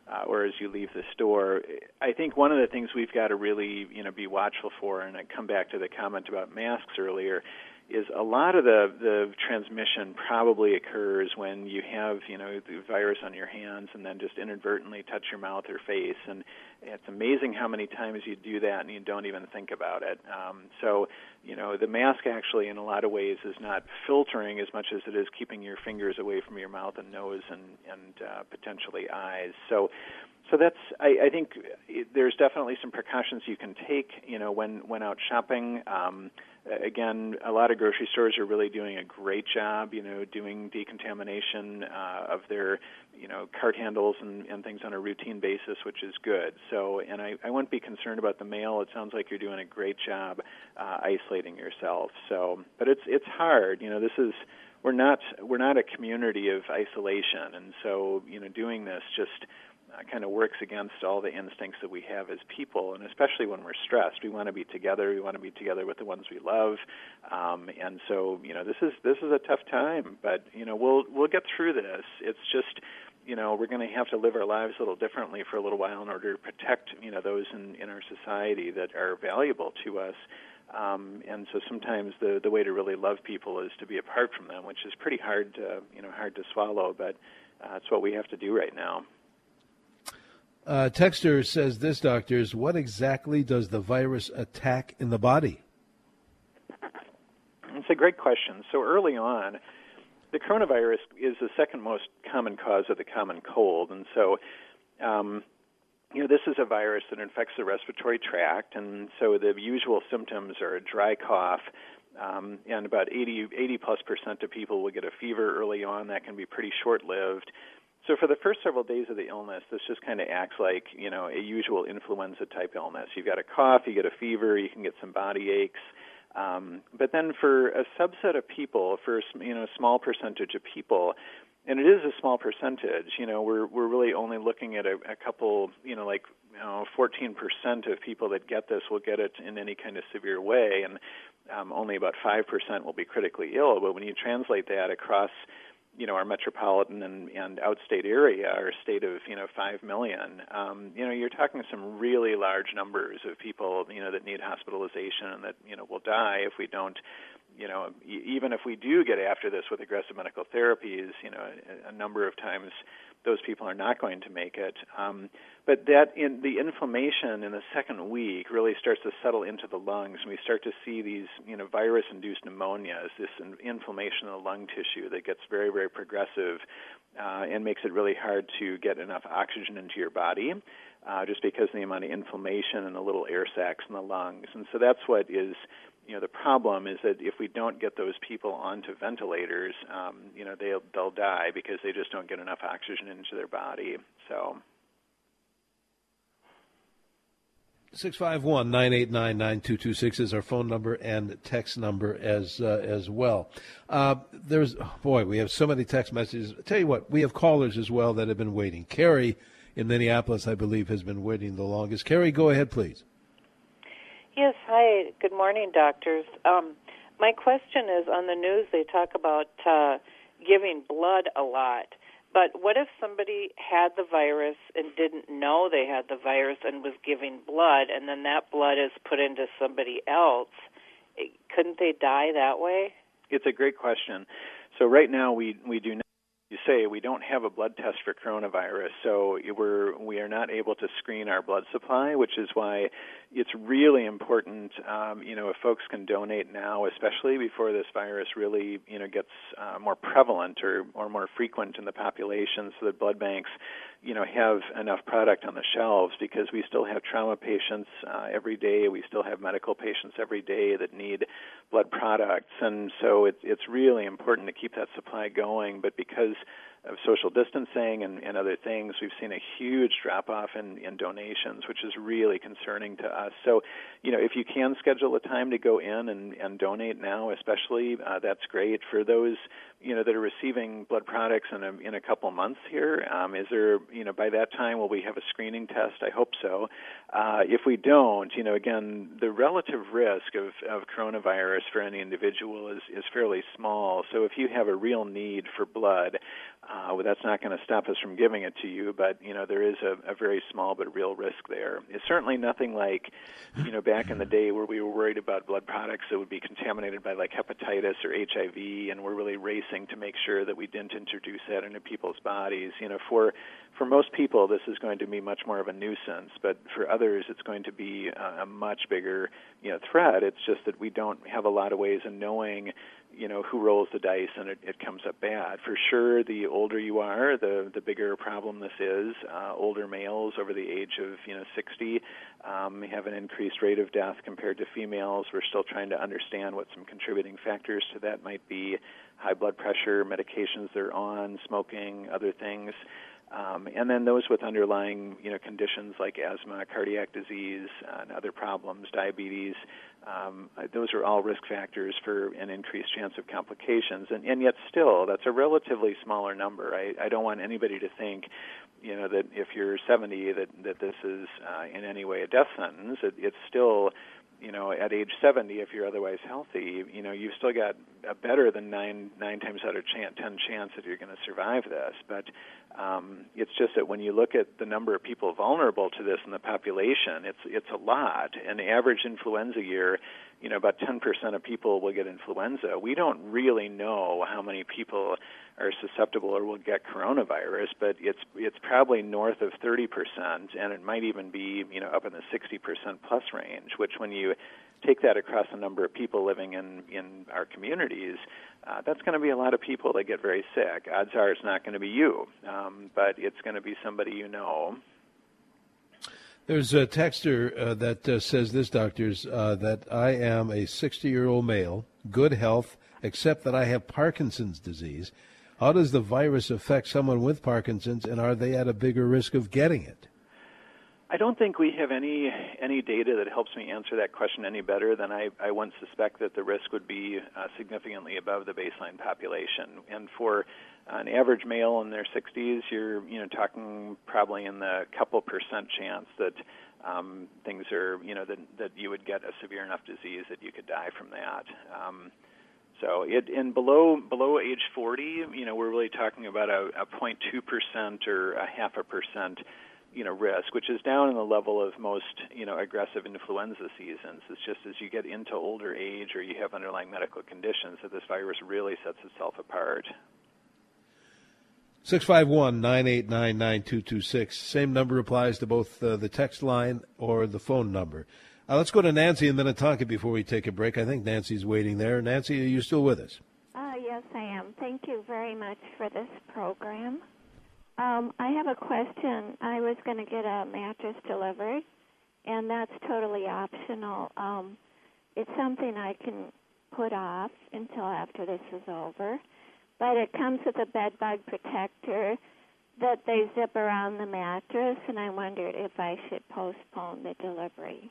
Speaker 9: uh, or as you leave the store. I think one of the things we've got to really, you know, be watchful for, and I come back to the comment about masks earlier, is a lot of the, the transmission probably occurs when you have, you know, the virus on your hands and then just inadvertently touch your mouth or face. And it's amazing how many times you do that and you don't even think about it. Um, so, you know, the mask actually in a lot of ways is not filtering as much as it is keeping your fingers away from your mouth and nose and, and uh, potentially eyes. So So that's, I, I think it, there's definitely some precautions you can take, you know, when, when out shopping. Um, again, a lot of grocery stores are really doing a great job, you know, doing decontamination uh, of their, you know, cart handles and, and things on a routine basis, which is good. So, and I, I wouldn't be concerned about the mail. It sounds like you're doing a great job uh, isolating yourself. So, but it's it's hard. You know, this is, we're not we're not a community of isolation, and so, you know, doing this just Uh, kind of works against all the instincts that we have as people, and especially when we're stressed. We want to be together. We want to be together with the ones we love, um, and so, you know, this is this is a tough time. But, you know, we'll we'll get through this. It's just, you know, we're going to have to live our lives a little differently for a little while in order to protect, you know, those in, in our society that are valuable to us. Um, and so sometimes the the way to really love people is to be apart from them, which is pretty hard to, you know, hard to swallow. But uh, it's what we have to do right now.
Speaker 5: Uh, Texter says this, doctors, what exactly does the virus attack in the body?
Speaker 9: It's a great question. So early on, the coronavirus is the second most common cause of the common cold. And so, um, you know, this is a virus that infects the respiratory tract. And so the usual symptoms are a dry cough, um, and about eighty, eighty plus percent of people will get a fever early on. That can be pretty short-lived. So for the first several days of the illness, this just kind of acts like, you know, a usual influenza-type illness. You've got a cough, you get a fever, you can get some body aches. Um, but then for a subset of people, for, you know, a small percentage of people, and it is a small percentage, you know, we're we're really only looking at a, a couple, you know, like, you know, fourteen percent of people that get this will get it in any kind of severe way, and um, only about five percent will be critically ill. But when you translate that across, you know, our metropolitan and, and outstate area, our state of, you know, five million, um, you know, you're talking some really large numbers of people, you know, that need hospitalization and that, you know, will die if we don't, you know, even if we do get after this with aggressive medical therapies, you know, a, a number of times those people are not going to make it. Um, but that in the inflammation in the second week really starts to settle into the lungs, and we start to see these, you know, virus-induced pneumonias, this inflammation in the lung tissue that gets very, very progressive uh, and makes it really hard to get enough oxygen into your body, uh, just because of the amount of inflammation and the little air sacs in the lungs. And so that's what is, you know, the problem is that if we don't get those people onto ventilators, um, you know, they'll they'll die because they just don't get enough oxygen into their body. So.
Speaker 5: six five one, nine eight nine, nine two two six is our phone number and text number as uh, as well. Uh, there's, oh boy, we have so many text messages. I'll tell you what, we have callers as well that have been waiting. Carrie in Minneapolis, I believe, has been waiting the longest. Carrie, go ahead, please.
Speaker 14: Yes, hi. Good morning, doctors. Um, my question is, on the news they talk about uh, giving blood a lot. But what if somebody had the virus and didn't know they had the virus and was giving blood, and then that blood is put into somebody else? Couldn't they die that way?
Speaker 9: It's a great question. So right now we, we do not. You say we don't have a blood test for coronavirus, so we're we are not able to screen our blood supply, which is why it's really important. Um, you know, if folks can donate now, especially before this virus really, you know, gets uh, more prevalent or or more frequent in the population, so that blood banks, you know, have enough product on the shelves, because we still have trauma patients uh, every day. We still have medical patients every day that need blood products, and so it, it's really important to keep that supply going. But because of social distancing and, and other things, we've seen a huge drop-off in, in donations, which is really concerning to us. So, you know, if you can schedule a time to go in and, and donate now, especially, uh, that's great. For those, you know, that are receiving blood products in a, in a couple months here, um, is there, you know, by that time, will we have a screening test? I hope so. Uh, if we don't, you know, again, the relative risk of, of coronavirus for any individual is, is fairly small. So if you have a real need for blood, Uh, well, that's not going to stop us from giving it to you, but, you know, there is a, a very small but real risk there. It's certainly nothing like, you know, back in the day where we were worried about blood products that would be contaminated by, like, hepatitis or H I V, and we're really racing to make sure that we didn't introduce that into people's bodies. You know, for for most people, this is going to be much more of a nuisance, but for others, it's going to be a, a much bigger, you know, threat. It's just that we don't have a lot of ways of knowing, you know, who rolls the dice and it, it comes up bad. For sure, the older you are, the the bigger problem this is. Uh, older males over the age of, you know, sixty um, have an increased rate of death compared to females. We're still trying to understand what some contributing factors to that might be: high blood pressure, medications they're on, smoking, other things. Um, and then those with underlying, you know, conditions like asthma, cardiac disease, uh, and other problems, diabetes, um, those are all risk factors for an increased chance of complications. And, and yet still, that's a relatively smaller number. I, I don't want anybody to think, you know, that if you're seventy, that, that this is uh, in any way a death sentence. It, it's still, you know, at age seventy, if you're otherwise healthy, you know, you've still got a better than nine nine times out of chance, ten chance that you're going to survive this. But um, it's just that when you look at the number of people vulnerable to this in the population, it's it's a lot. An average influenza year, you know, about ten percent of people will get influenza. We don't really know how many people are susceptible or will get coronavirus, but it's it's probably north of thirty percent, and it might even be, you know, up in the sixty percent plus range, which when you take that across a number of people living in, in our communities, uh, that's going to be a lot of people that get very sick. Odds are it's not going to be you, um, but it's going to be somebody you know.
Speaker 5: There's a texter uh, that uh, says this, doctors, uh, that I am a sixty-year-old male, good health, except that I have Parkinson's disease. How does the virus affect someone with Parkinson's, and are they at a bigger risk of getting it?
Speaker 9: I don't think we have any any data that helps me answer that question any better than I, I once suspect that the risk would be uh, significantly above the baseline population. And for an average male in their sixties, you're you know talking probably in the couple percent chance that um, things are you know that that you would get a severe enough disease that you could die from that. Um, So it and below below age forty, you know, we're really talking about a, a zero point two percent or a half a percent, you know, risk, which is down in the level of most, you know, aggressive influenza seasons. It's just as you get into older age or you have underlying medical conditions that this virus really sets itself apart.
Speaker 5: six five one, nine eight nine, nine two two six. Same number applies to both uh, the text line or the phone number. Uh, let's go to Nancy in Minnetonka before we take a break. I think Nancy's waiting there. Nancy, are you still with us?
Speaker 15: Uh, yes, I am. Thank you very much for this program. Um, I have a question. I was going to get a mattress delivered, and that's totally optional. Um, it's something I can put off until after this is over, but it comes with a bed bug protector that they zip around the mattress, and I wondered if I should postpone the delivery.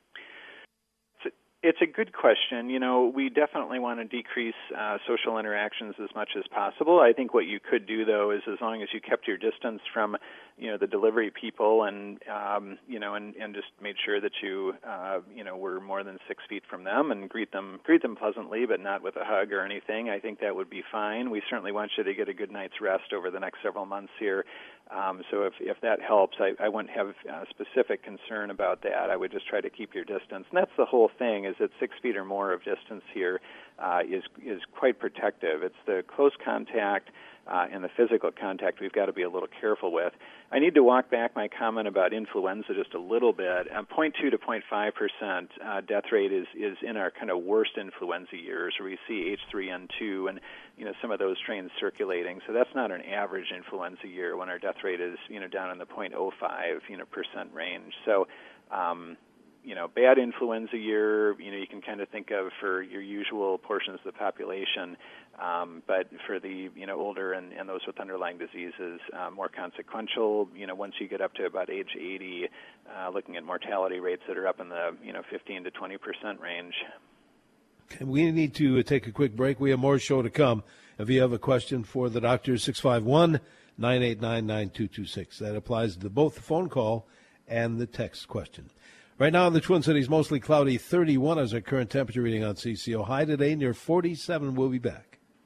Speaker 9: It's a good question. You know, we definitely want to decrease uh, social interactions as much as possible. I think what you could do, though, is as long as you kept your distance from, you know, the delivery people and, um, you know, and, and just made sure that you, uh, you know, were more than six feet from them and greet them, greet them pleasantly, but not with a hug or anything. I think that would be fine. We certainly want you to get a good night's rest over the next several months here. Um, so if, if that helps, I, I wouldn't have uh, specific concern about that. I would just try to keep your distance. And that's the whole thing, is that six feet or more of distance here uh, is is quite protective. It's the close contact uh, and the physical contact we've got to be a little careful with. I need to walk back my comment about influenza just a little bit. Uh, zero point two to zero point five percent uh, death rate is, is in our kind of worst influenza years where we see H three N two and, you know, some of those strains circulating. So that's not an average influenza year when our death rate is, you know, down in the zero point zero five, you know, percent range. So, um, you know, bad influenza year, you know, you can kind of think of for your usual portions of the population, um, but for the, you know, older and, and those with underlying diseases, uh, more consequential, you know, once you get up to about age eighty, uh, looking at mortality rates that are up in the, you know, fifteen to twenty percent range.
Speaker 5: Okay, we need to take a quick break. We have more show to come. If you have a question for the doctor, six five one, nine eight nine, nine two two six. That applies to both the phone call and the text question. Right now in the Twin Cities, mostly cloudy, thirty-one is our current temperature reading on C C O. High today near forty-seven. We'll be back.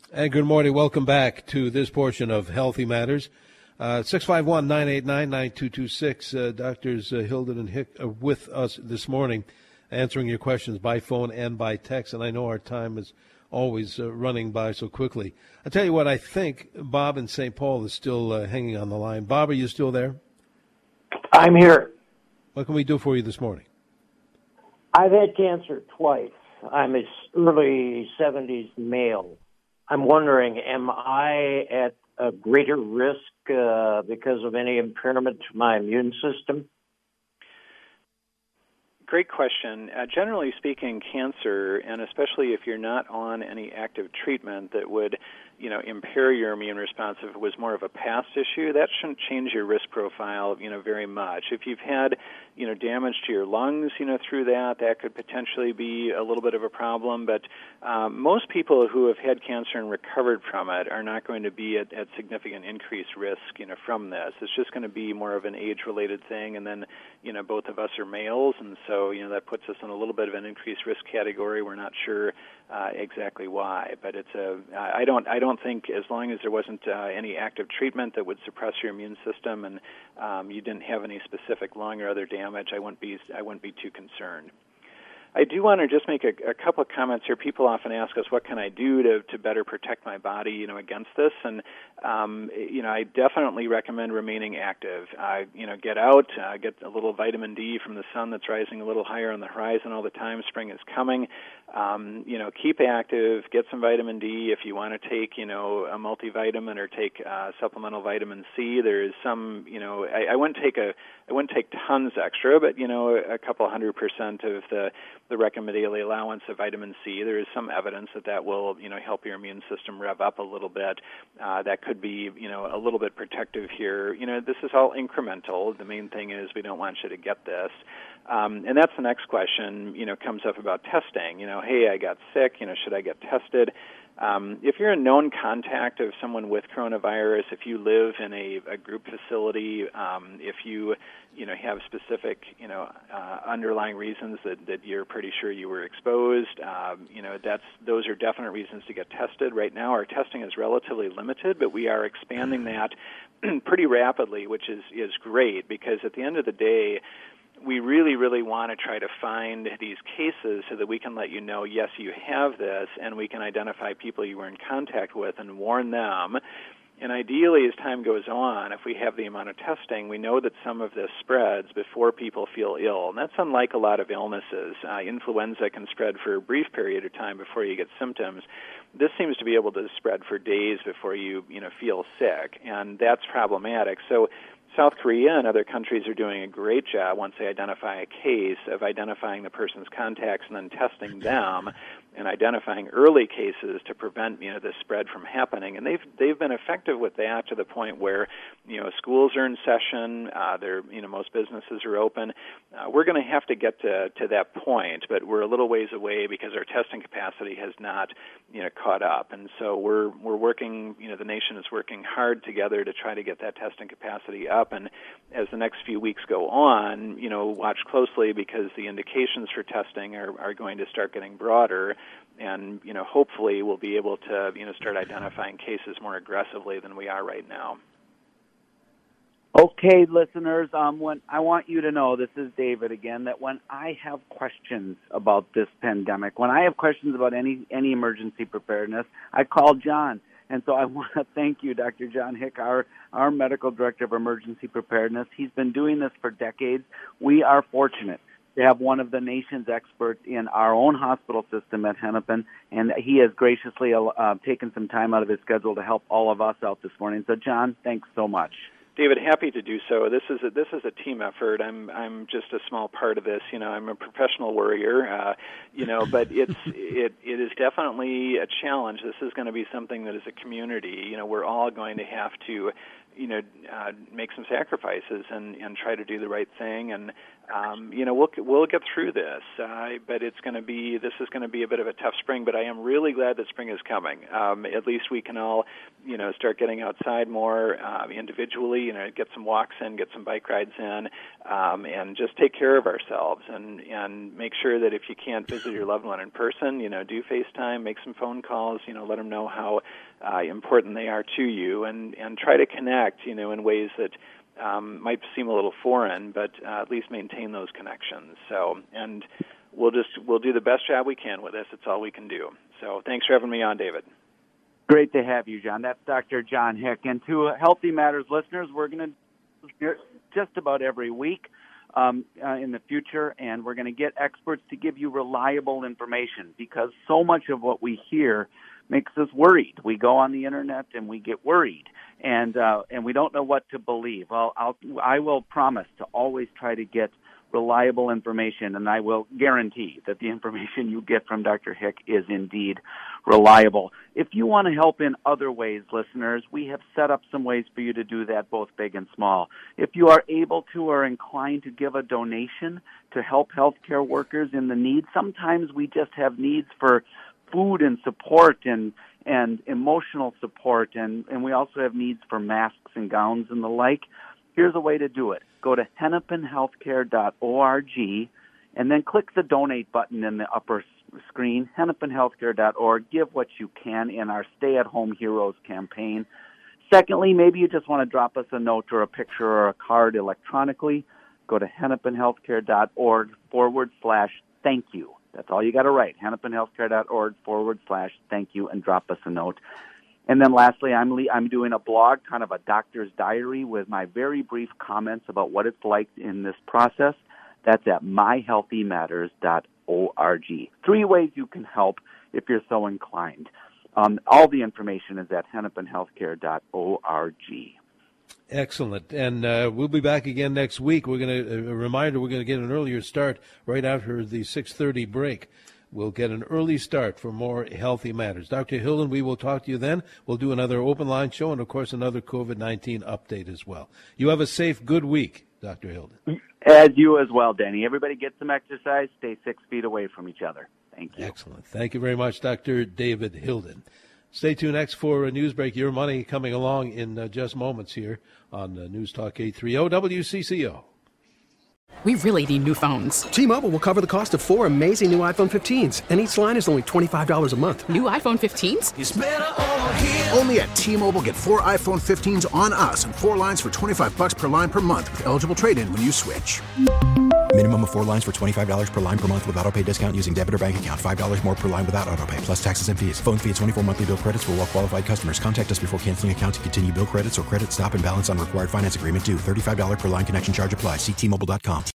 Speaker 5: And good morning. Welcome back to this portion of Healthy Matters. Uh, six five one, nine eight nine, nine two two six. Uh, Doctors uh, Hilden and Hick are with us this morning, answering your questions by phone and by text. And I know our time is always uh, running by so quickly. I'll tell you what, I think Bob in Saint Paul is still uh, hanging on the line. Bob, are you still there?
Speaker 16: I'm here.
Speaker 5: What can we do for you this morning?
Speaker 16: I've had cancer twice. I'm a early seventies male. I'm wondering, am I at a greater risk uh, because of any impairment to my immune system?
Speaker 9: Great question. Uh, generally speaking, cancer, and especially if you're not on any active treatment that would, you know, impair your immune response, if it was more of a past issue, that shouldn't change your risk profile, you know, very much. If you've had, you know, damage to your lungs, you know, through that, that could potentially be a little bit of a problem. But um, most people who have had cancer and recovered from it are not going to be at, at significant increased risk, you know, from this. It's just going to be more of an age-related thing, and then, you know, both of us are males, and so, you know, that puts us in a little bit of an increased risk category. We're not sure uh, exactly why, but it's a. I don't. I don't think as long as there wasn't uh, any active treatment that would suppress your immune system, and um, you didn't have any specific lung or other damage, I wouldn't be. I wouldn't be too concerned. I do want to just make a, a couple of comments here. People often ask us, what can I do to, to better protect my body, you know, against this? And, um, you know, I definitely recommend remaining active. Uh, you know, get out, uh, get a little vitamin D from the sun that's rising a little higher on the horizon all the time. Spring is coming. Um, you know, keep active, get some vitamin D. If you want to take, you know, a multivitamin or take uh, supplemental vitamin C, there is some, you know, I, I wouldn't take a, I wouldn't take tons extra, but, you know, a couple hundred percent of the the recommended daily allowance of vitamin C. There is some evidence that that will, you know, help your immune system rev up a little bit. Uh, that could be, you know, a little bit protective here. You know, this is all incremental. The main thing is we don't want you to get this. Um, and that's the next question, you know, comes up about testing. You know, hey, I got sick, you know, should I get tested? Um, if you're a known contact of someone with coronavirus, if you live in a, a group facility, um, if you, you know, have specific, you know, uh, underlying reasons that, that you're pretty sure you were exposed, um, you know, that's those are definite reasons to get tested. Right now, our testing is relatively limited, but we are expanding that pretty rapidly, which is is great because at the end of the day, we really, really want to try to find these cases so that we can let you know, yes, you have this, and we can identify people you were in contact with and warn them. And ideally, as time goes on, if we have the amount of testing, we know that some of this spreads before people feel ill. And that's unlike a lot of illnesses. Uh, influenza can spread for a brief period of time before you get symptoms. This seems to be able to spread for days before you, you know, feel sick, and that's problematic. So South Korea and other countries are doing a great job once they identify a case of identifying the person's contacts and then testing them and identifying early cases to prevent, you know, this spread from happening. And they've they've been effective with that to the point where, you know, schools are in session, uh, they're, you know, most businesses are open. Uh, we're going to have to get to, to that point, but we're a little ways away because our testing capacity has not, you know, caught up. And so we're we're working, you know, the nation is working hard together to try to get that testing capacity up. And as the next few weeks go on, you know, watch closely because the indications for testing are, are going to start getting broader. And, you know, hopefully we'll be able to, you know, start identifying cases more aggressively than we are right now.
Speaker 11: Okay, listeners, um, when I want you to know, this is David again, that when I have questions about this pandemic, when I have questions about any, any emergency preparedness, I call John. And so I want to thank you, Doctor John Hick, our, our Medical Director of Emergency Preparedness. He's been doing this for decades. We are fortunate to have one of the nation's experts in our own hospital system at Hennepin, and he has graciously uh, taken some time out of his schedule to help all of us out this morning. So, John, thanks so much.
Speaker 9: David, happy to do so. This is a, this is a team effort. I'm I'm just a small part of this. You know, I'm a professional worrier. Uh, you know, but it's it it is definitely a challenge. This is going to be something that is a community. You know, we're all going to have to, you know, uh, make some sacrifices and, and try to do the right thing. And, um, you know, we'll we'll get through this. Uh, but it's going to be, this is going to be a bit of a tough spring, but I am really glad that spring is coming. Um, at least we can all, you know, start getting outside more uh, individually, you know, get some walks in, get some bike rides in, um, and just take care of ourselves and, and make sure that if you can't visit your loved one in person, you know, do FaceTime, make some phone calls, you know, let them know how uh, important they are to you, and, and try to connect, you know, in ways that um, might seem a little foreign, but uh, at least maintain those connections. So, and we'll just, we'll do the best job we can with this. It's all we can do. So thanks for having me on, David.
Speaker 11: Great to have you, John. That's Doctor John Hick. And to Healthy Matters listeners, we're going to just about every week um, uh, in the future, and we're going to get experts to give you reliable information, because so much of what we hear makes us worried. We go on the internet and we get worried, and uh, and we don't know what to believe. Well, I'll, I will promise to always try to get reliable information, and I will guarantee that the information you get from Doctor Hick is indeed reliable. If you want to help in other ways, listeners, we have set up some ways for you to do that, both big and small. If you are able to or inclined to give a donation to help healthcare workers in the need, sometimes we just have needs for food and support and and emotional support, and, and we also have needs for masks and gowns and the like. Here's a way to do it. Go to hennepin healthcare dot org and then click the donate button in the upper screen, hennepin healthcare dot org. Give what you can in our Stay at Home Heroes campaign. Secondly, maybe you just want to drop us a note or a picture or a card electronically. Go to hennepin healthcare dot org forward slash thank you. That's all you got to write, hennepin healthcare dot org forward slash thank you, and drop us a note. And then lastly, I'm le- I'm doing a blog, kind of a doctor's diary, with my very brief comments about what it's like in this process. That's at my healthy matters dot org. Three ways you can help if you're so inclined. Um, all the information is at hennepin healthcare dot org.
Speaker 5: Excellent. And uh, we'll be back again next week. We're going to, a reminder, we're going to get an earlier start right after the six thirty break. We'll get an early start for more Healthy Matters. Doctor Hilden, we will talk to you then. We'll do another open line show and, of course, another COVID nineteen update as well. You have a safe, good week, Doctor Hilden.
Speaker 11: As you as well, Denny. Everybody get some exercise. Stay six feet away from each other. Thank you.
Speaker 5: Excellent. Thank you very much, Doctor David Hilden. Stay tuned next for a news break. Your Money coming along in uh, just moments here on uh, News Talk eight thirty W C C O.
Speaker 17: We really need new phones.
Speaker 18: T-Mobile will cover the cost of four amazing new iPhone fifteens, and each line is only twenty-five dollars a month.
Speaker 17: New iPhone fifteens?
Speaker 19: It's better over here. Only at T-Mobile, get four iPhone fifteens on us and four lines for twenty-five bucks per line per month with eligible trade-in when you switch.
Speaker 20: Minimum of four lines for twenty-five dollars per line per month with autopay discount using debit or bank account. five dollars more per line without autopay, plus taxes and fees. Phone fee at twenty-four monthly bill credits for well-qualified customers. Contact us before canceling account to continue bill credits or credit stop and balance on required finance agreement due. thirty-five dollars per line connection charge applies. See T Mobile dot com.